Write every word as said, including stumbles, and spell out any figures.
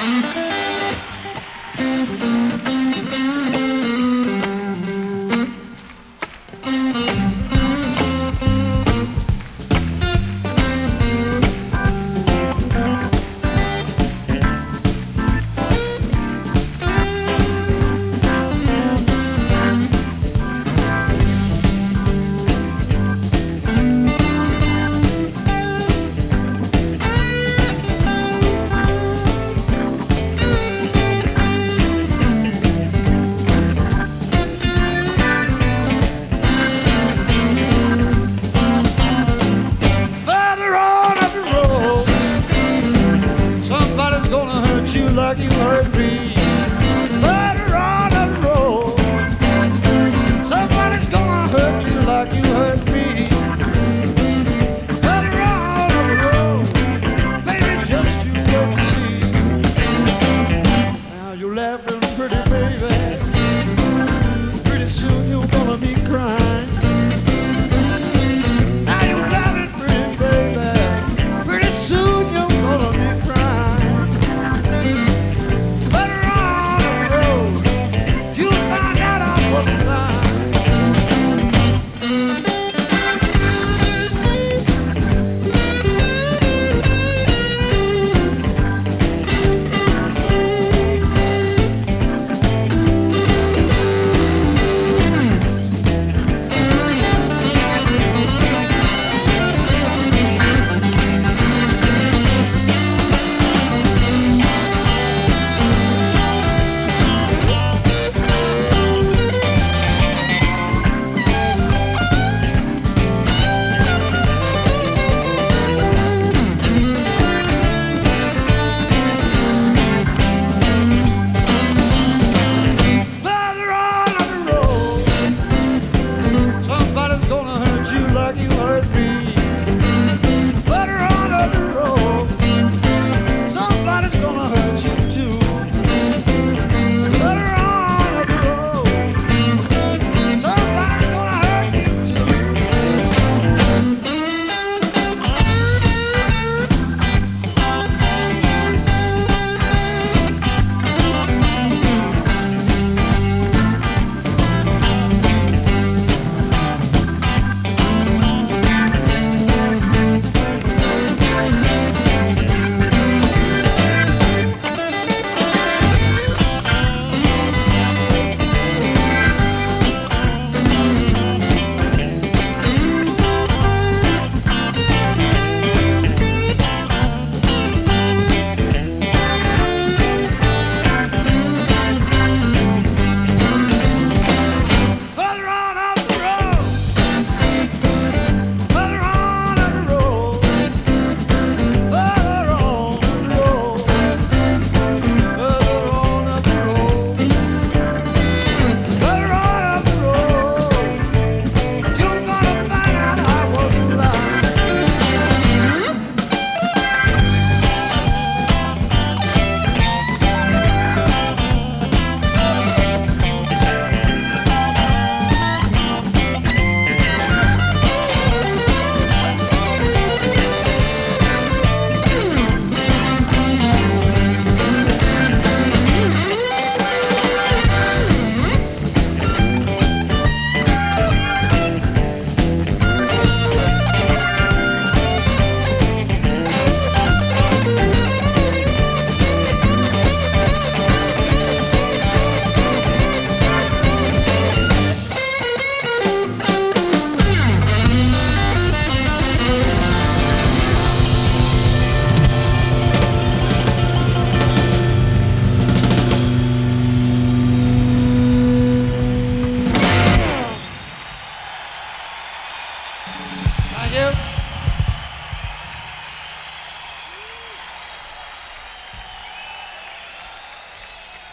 Like you hurt me, later on the road. Somebody's gonna hurt you like you hurt me. Later on the road, maybe just you won't see. Now you're laughing pretty, baby. Pretty soon you're gonna be crying. Now you're laughing pretty, baby. Pretty soon you're gonna be crying. Thank you.